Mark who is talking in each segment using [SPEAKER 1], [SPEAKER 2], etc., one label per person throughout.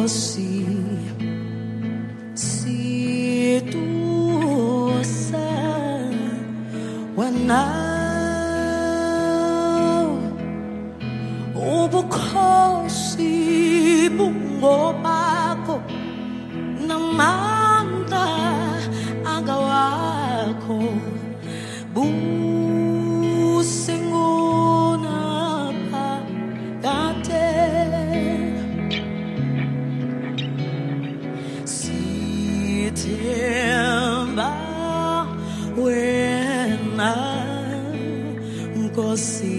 [SPEAKER 1] Nkosi situsa wena ubukhosi bungobakho namandla angawakho businguna phakade sithemba wena Nkosi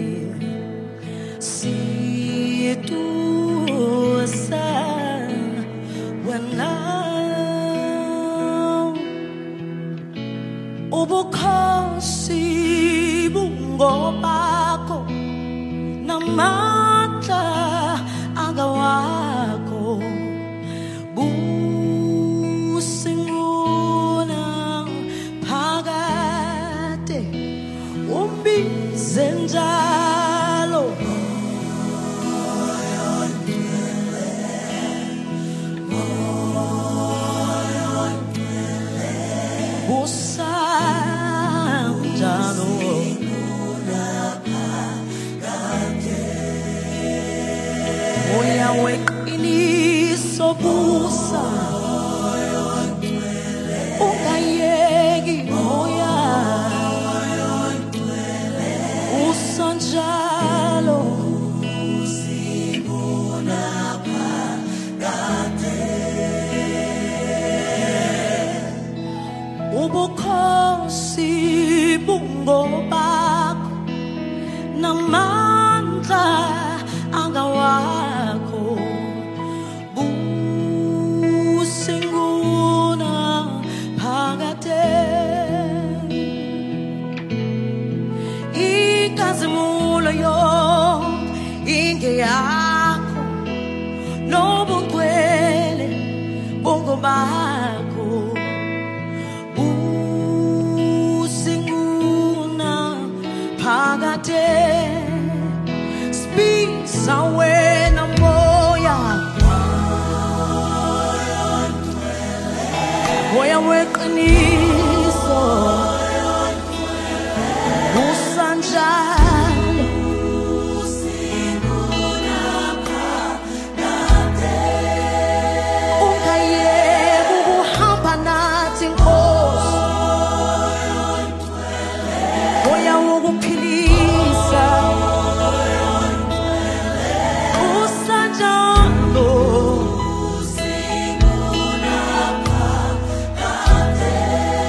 [SPEAKER 1] situsa wena ubukhosi bungobakho namandla angawakho businguna phakade umbize njalo busanjalo moya weqiniso busa ungayeki moya usanjalo usibona phakade ubukhosi bungobakho namandla angawakho businguna phakade inkazimulo ingeyakho nobungcwele bungobakho businguna phakade spisa wena moya moya weqiniso usanjalo usibona phakade ungayeki ukuhamba nathi Nkosi moya wokuphilisa usanjalo usibona phakade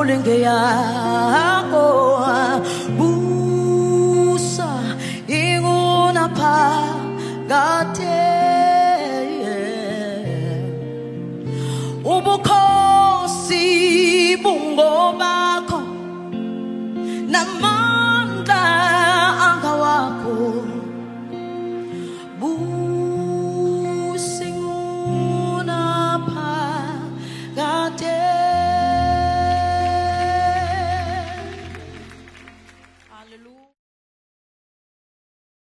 [SPEAKER 1] ulenge yako busa inguna phakade